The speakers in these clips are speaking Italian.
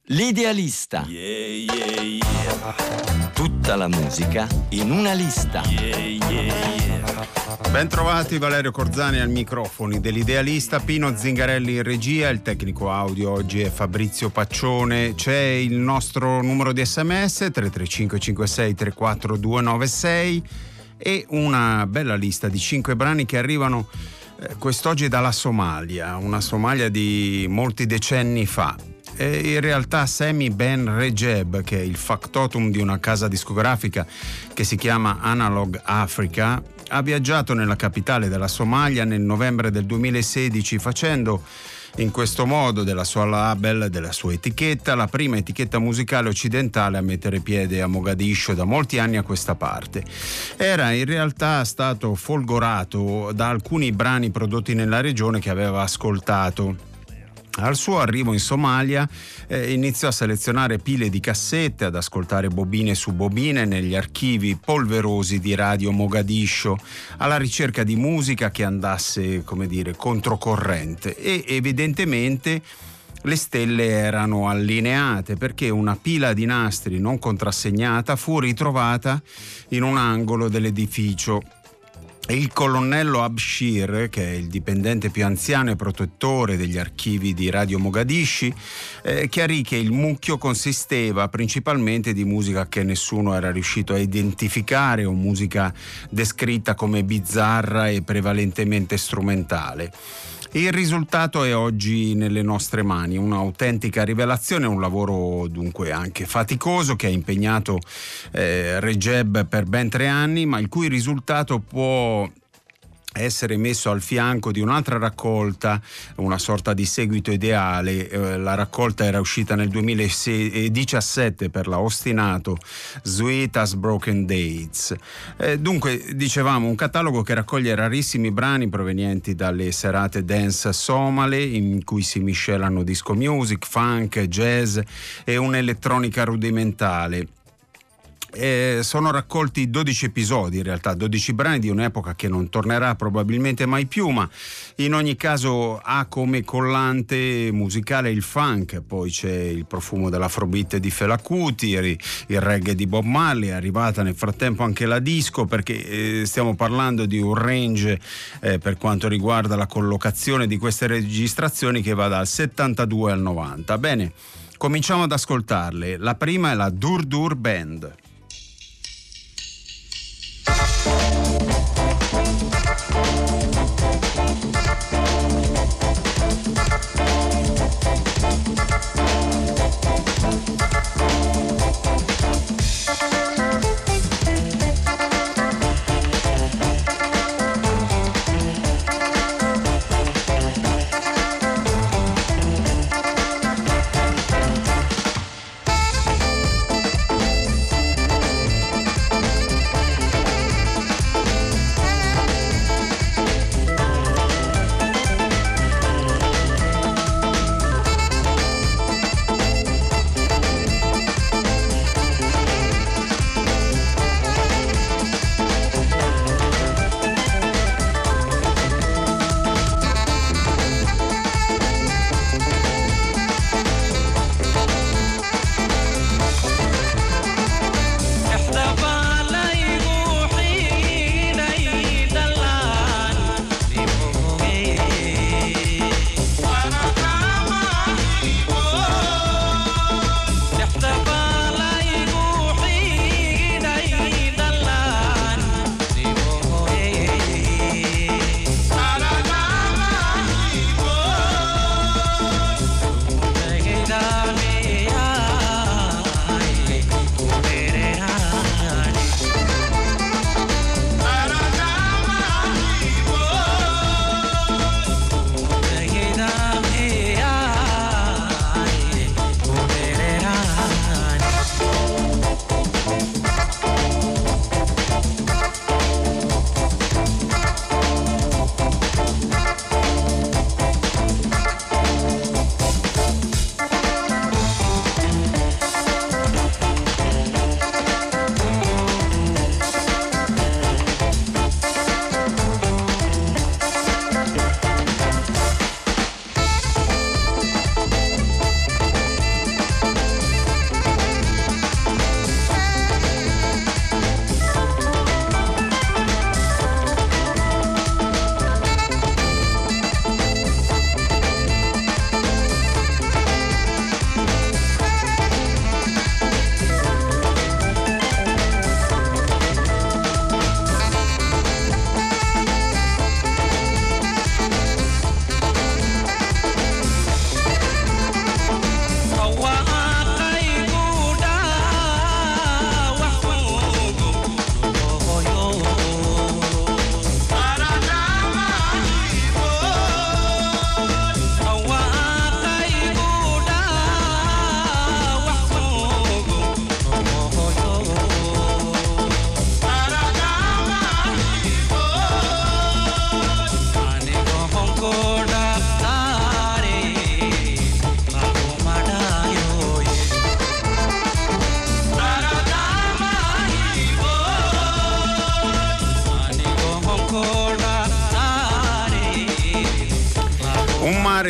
L'idealista. Yeah, yeah, yeah. Tutta la musica in una lista. Yeah, yeah, yeah. Ben trovati, Valerio Corzani al microfono dell'Idealista, Pino Zingarelli in regia, il tecnico audio oggi è Fabrizio Paccione. C'è il nostro numero di SMS 335 56 34 296 e una bella lista di 5 brani che arrivano quest'oggi dalla Somalia, una Somalia di molti decenni fa. In realtà Sami Ben Regeb, che è il factotum di una casa discografica che si chiama Analog Africa, ha viaggiato nella capitale della Somalia nel novembre del 2016 facendo in questo modo della sua label, della sua etichetta, la prima etichetta musicale occidentale a mettere piede a Mogadiscio da molti anni a questa parte. Era in realtà stato folgorato da alcuni brani prodotti nella regione che aveva ascoltato. Al suo arrivo in Somalia iniziò a selezionare pile di cassette, ad ascoltare bobine su bobine negli archivi polverosi di Radio Mogadiscio, alla ricerca di musica che andasse, come dire, controcorrente, e evidentemente le stelle erano allineate, perché una pila di nastri non contrassegnata fu ritrovata in un angolo dell'edificio. Il colonnello Abshir, che è il dipendente più anziano e protettore degli archivi di Radio Mogadisci, chiarì che il mucchio consisteva principalmente di musica che nessuno era riuscito a identificare o musica descritta come bizzarra e prevalentemente strumentale. Il risultato è oggi nelle nostre mani, un'autentica rivelazione, un lavoro dunque anche faticoso che ha impegnato Regeb per ben 3 anni, ma il cui risultato può essere messo al fianco di un'altra raccolta, una sorta di seguito ideale. La raccolta era uscita nel 2017 per la Ostinato, Sweet as Broken Dates. Dunque, dicevamo, un catalogo che raccoglie rarissimi brani provenienti dalle serate dance somale, in cui si miscelano disco music, funk, jazz e un'elettronica rudimentale. Sono raccolti 12 episodi, in realtà 12 brani di un'epoca che non tornerà probabilmente mai più, ma in ogni caso ha come collante musicale il funk, poi c'è il profumo dell'afrobeat di Fela Kuti, il reggae di Bob Marley, è arrivata nel frattempo anche la disco, perché stiamo parlando di un range per quanto riguarda la collocazione di queste registrazioni che va dal 72 al 90. Bene, cominciamo ad ascoltarle. La prima è la Dur Dur Band.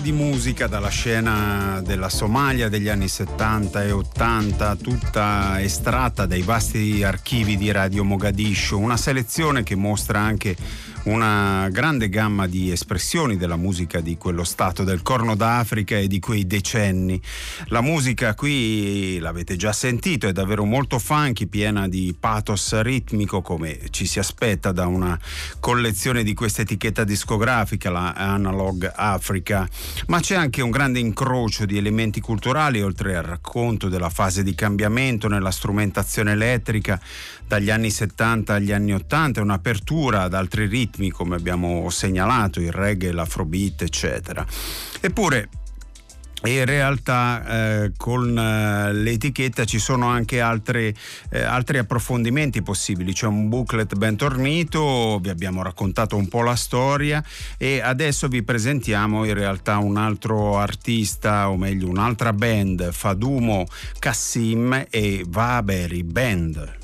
di musica dalla scena della Somalia degli anni 70 e 80, tutta estratta dai vasti archivi di Radio Mogadiscio, una selezione che mostra anche una grande gamma di espressioni della musica di quello stato del Corno d'Africa e di quei decenni. La musica qui, l'avete già sentito, è davvero molto funky, piena di pathos ritmico come ci si aspetta da una collezione di questa etichetta discografica, la Analog Africa, ma c'è anche un grande incrocio di elementi culturali oltre al racconto della fase di cambiamento nella strumentazione elettrica dagli anni 70 agli anni 80 e un'apertura ad altri ritmi come abbiamo segnalato, il reggae, l'afrobeat eccetera. Eppure in realtà con l'etichetta ci sono anche altri approfondimenti possibili. C'è un booklet ben tornito, vi abbiamo raccontato un po' la storia e adesso vi presentiamo in realtà un altro artista, o meglio un'altra band, Fadumo Kassim e Vaberi Band.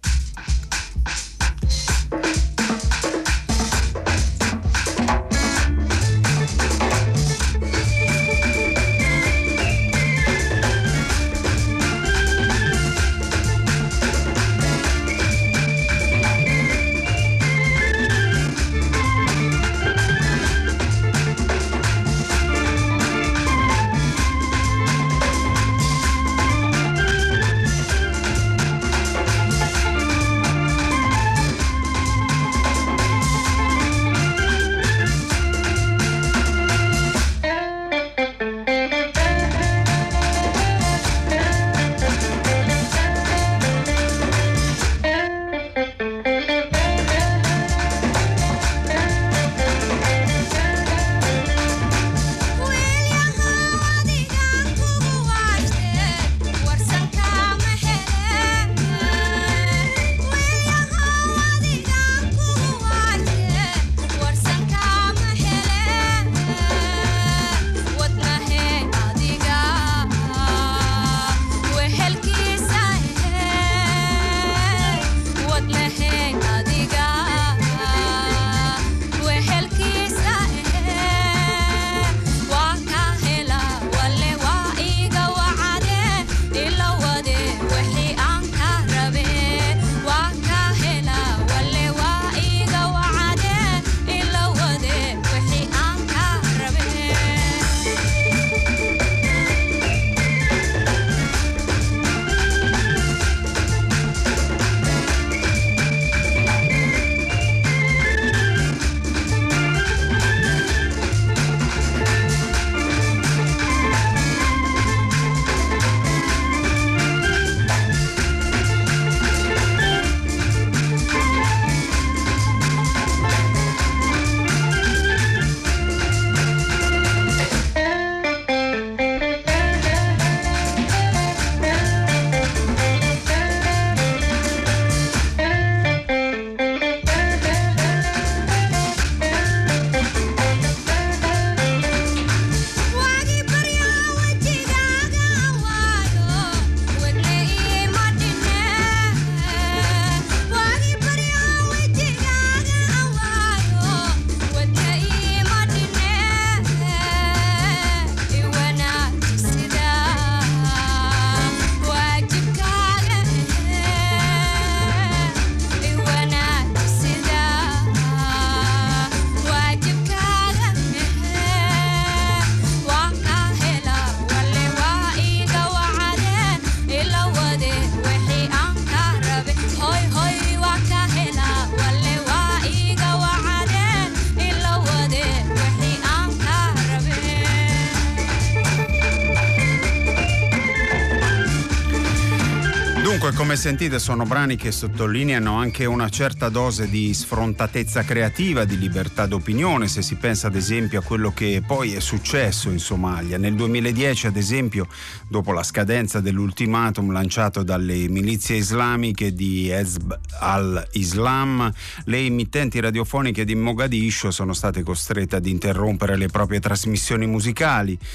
Come sentite sono brani che sottolineano anche una certa dose di sfrontatezza creativa, di libertà d'opinione, se si pensa ad esempio a quello che poi è successo in Somalia. Nel 2010 ad esempio, dopo la scadenza dell'ultimatum lanciato dalle milizie islamiche di Hezb al-Islam, le emittenti radiofoniche di Mogadiscio sono state costrette ad interrompere le proprie trasmissioni musicali.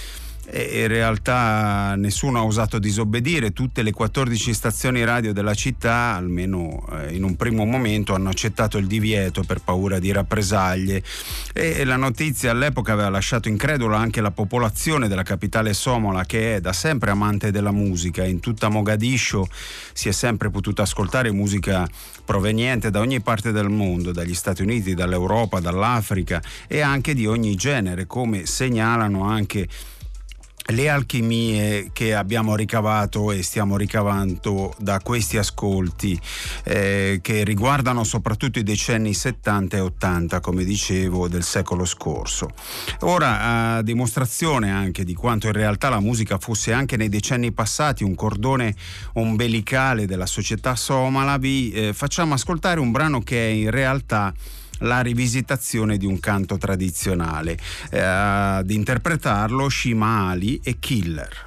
e in realtà nessuno ha osato disobbedire. Tutte le 14 stazioni radio della città, almeno in un primo momento, hanno accettato il divieto per paura di rappresaglie, e la notizia all'epoca aveva lasciato incredula anche la popolazione della capitale somala, che è da sempre amante della musica. In tutta Mogadiscio si è sempre potuta ascoltare musica proveniente da ogni parte del mondo, dagli Stati Uniti, dall'Europa, dall'Africa, e anche di ogni genere, come segnalano anche le alchimie che abbiamo ricavato e stiamo ricavando da questi ascolti, che riguardano soprattutto i decenni 70 e 80, come dicevo, del secolo scorso. Ora, a dimostrazione anche di quanto in realtà la musica fosse anche nei decenni passati un cordone ombelicale della società somala, vi facciamo ascoltare un brano che è in realtà la rivisitazione di un canto tradizionale. Ad interpretarlo Shima Ali e Killer.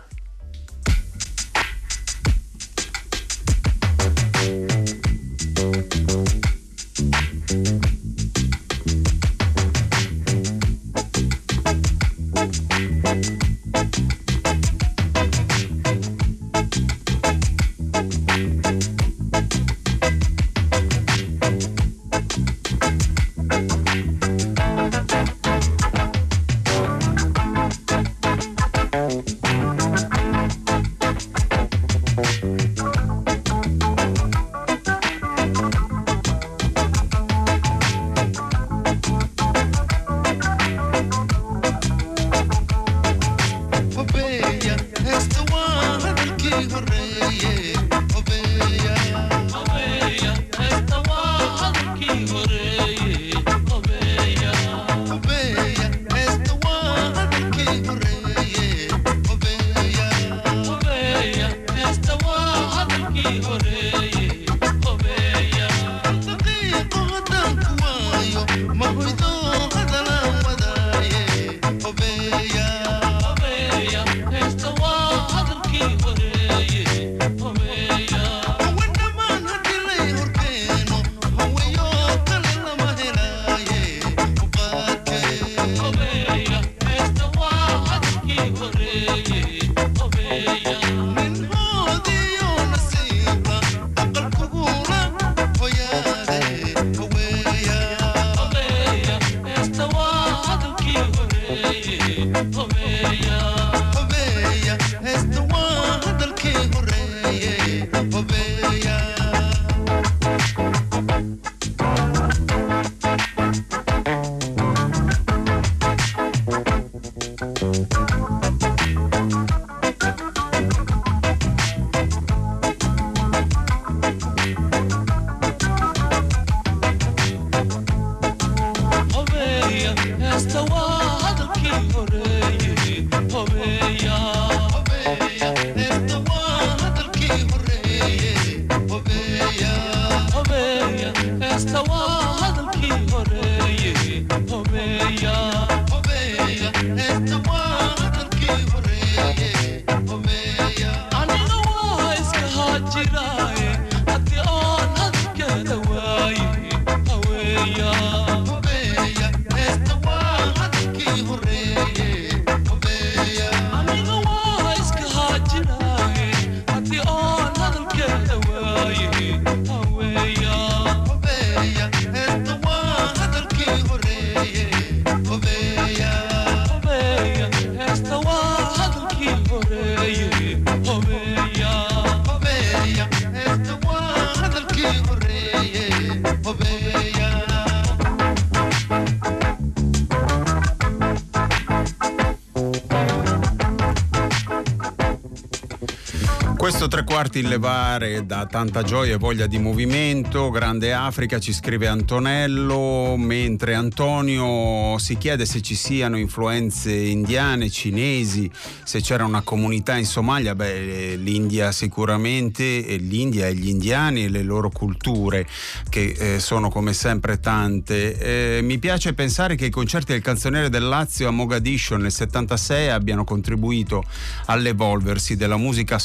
Questo tre quarti in levare dà tanta gioia e voglia di movimento. Grande Africa, ci scrive Antonello, mentre Antonio si chiede se ci siano influenze indiane, cinesi, se c'era una comunità in Somalia. L'India sicuramente, e l'India e gli indiani e le loro culture, che sono come sempre tante. Mi piace pensare che i concerti del Canzoniere del Lazio a Mogadiscio nel 76 abbiano contribuito all'evolversi della musica somala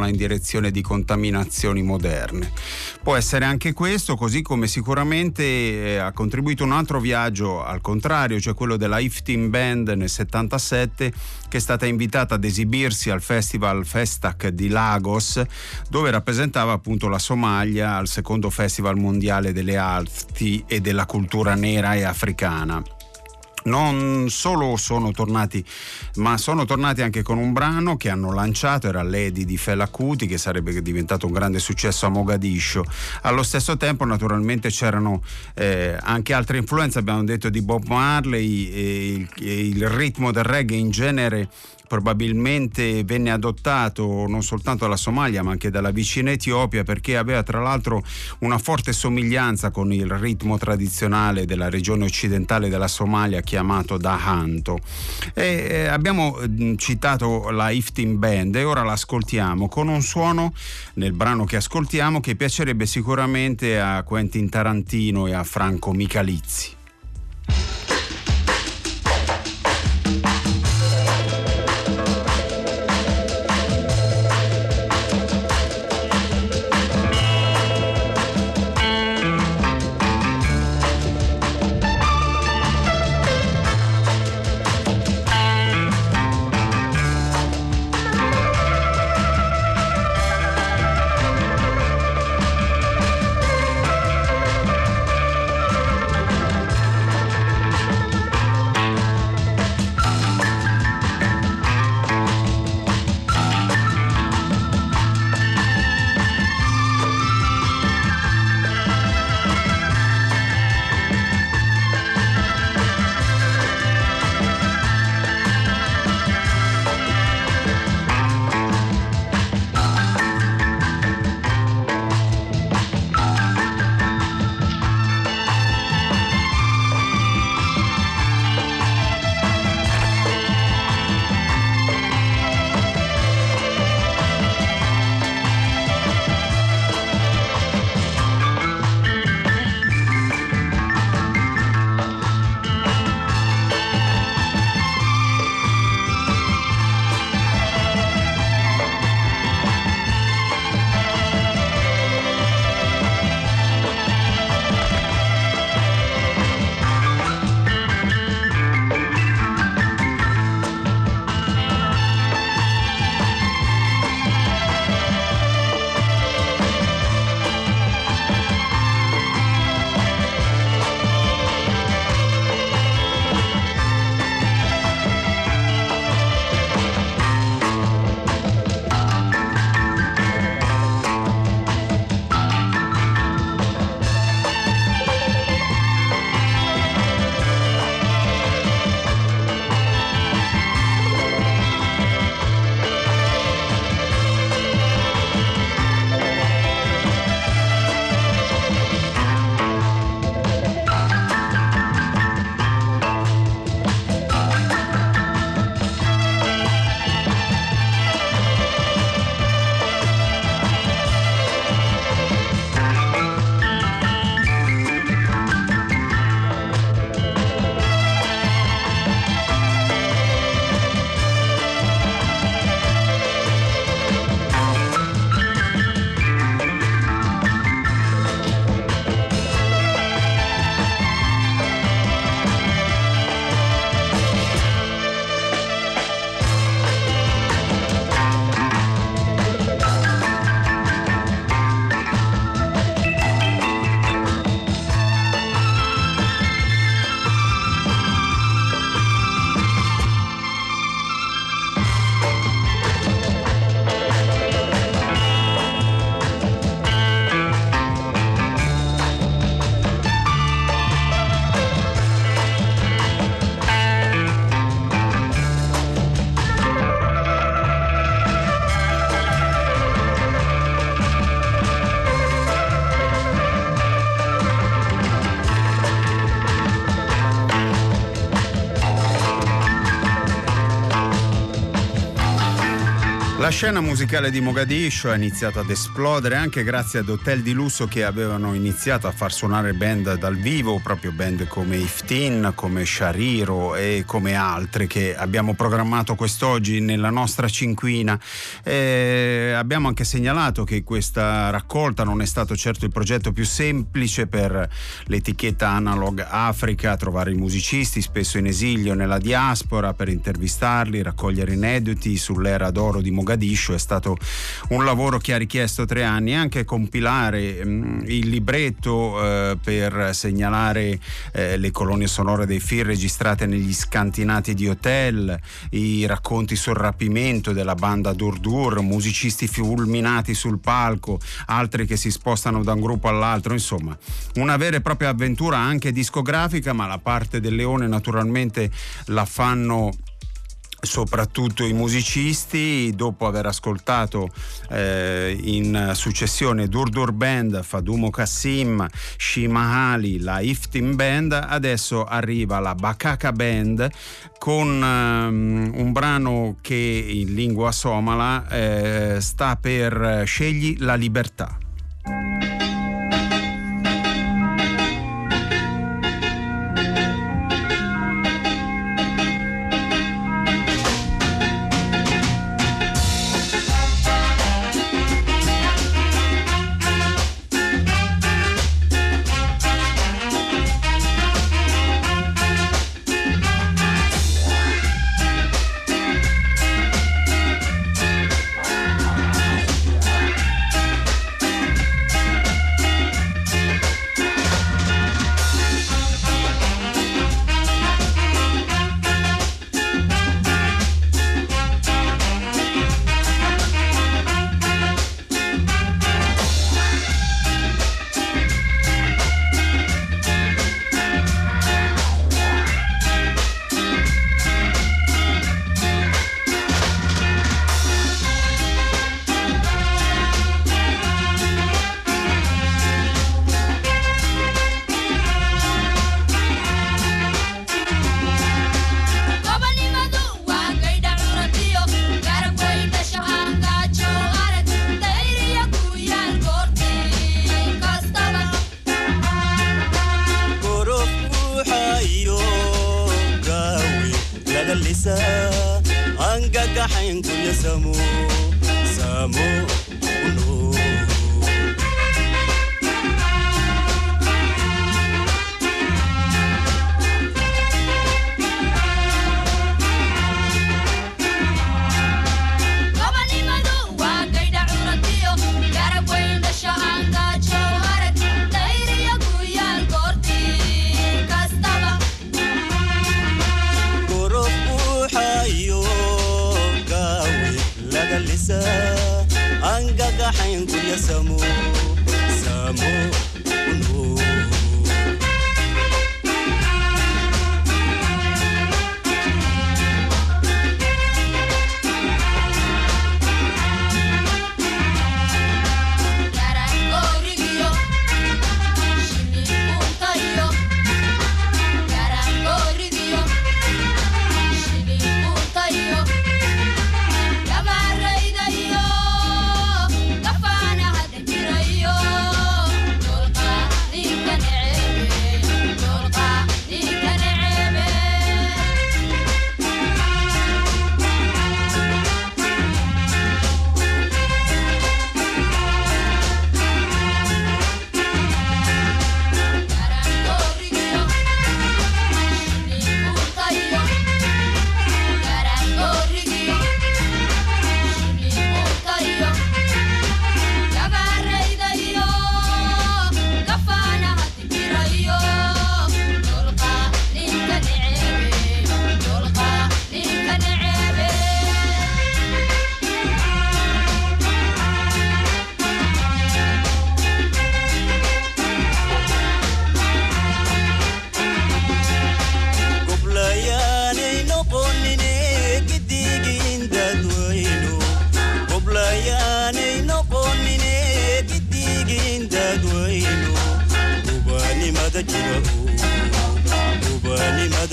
in direzione di contaminazioni moderne. Può essere anche questo, così come sicuramente ha contribuito un altro viaggio al contrario, cioè quello della Iftin Band nel 77, che è stata invitata ad esibirsi al Festival Festac di Lagos, dove rappresentava appunto la Somalia al secondo Festival mondiale delle arti e della cultura nera e africana. Non solo sono tornati, ma sono tornati anche con un brano che hanno lanciato, era Lady di Fela Kuti, che sarebbe diventato un grande successo a Mogadiscio. Allo stesso tempo naturalmente c'erano anche altre influenze, abbiamo detto di Bob Marley, e il ritmo del reggae in genere probabilmente venne adottato non soltanto dalla Somalia ma anche dalla vicina Etiopia, perché aveva tra l'altro una forte somiglianza con il ritmo tradizionale della regione occidentale della Somalia chiamato Dahanto. Abbiamo citato la Iftin Band e ora l'ascoltiamo con un suono nel brano che ascoltiamo che piacerebbe sicuramente a Quentin Tarantino e a Franco Michalizzi. La scena musicale di Mogadiscio ha iniziato ad esplodere anche grazie ad hotel di lusso che avevano iniziato a far suonare band dal vivo, proprio band come Iftin, come Shariro e come altre che abbiamo programmato quest'oggi nella nostra cinquina. Abbiamo anche segnalato che questa raccolta non è stato certo il progetto più semplice per l'etichetta Analog Africa, trovare i musicisti spesso in esilio nella diaspora per intervistarli, raccogliere inediti sull'era d'oro di Mogadiscio. È stato un lavoro che ha richiesto 3 anni, anche compilare il libretto per segnalare le colonne sonore dei film registrate negli scantinati di hotel, i racconti sul rapimento della banda Durdur, musicisti fulminati sul palco, altri che si spostano da un gruppo all'altro, insomma una vera e propria avventura anche discografica, ma la parte del leone naturalmente la fanno soprattutto i musicisti. Dopo aver ascoltato in successione Durdur Band, Fadumo Kassim, Shimahali, la Iftin Band, adesso arriva la Bakaka Band con un brano che in lingua somala sta per Scegli la libertà.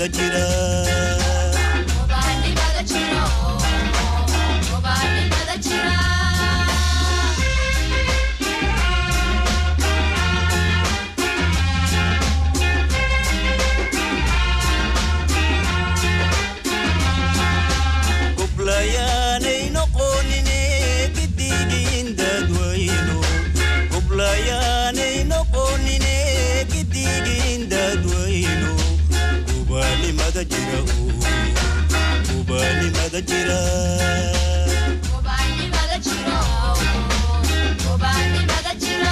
Mada Chiro, gira, ubali mada gira. Ubali mada gira, ubali mada gira.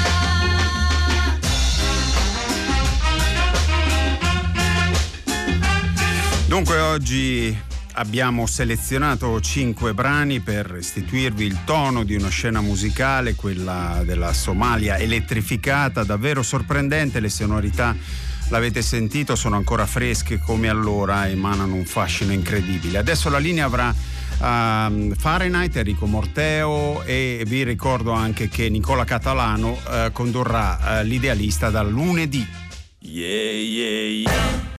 Dunque oggi abbiamo selezionato 5 brani per restituirvi il tono di una scena musicale, quella della Somalia elettrificata, davvero sorprendente. Le sonorità, l'avete sentito, sono ancora fresche come allora, emanano un fascino incredibile. Adesso la linea avrà Fahrenheit, Enrico Morteo, e vi ricordo anche che Nicola Catalano condurrà l'Idealista dal lunedì. Yeah, yeah, yeah.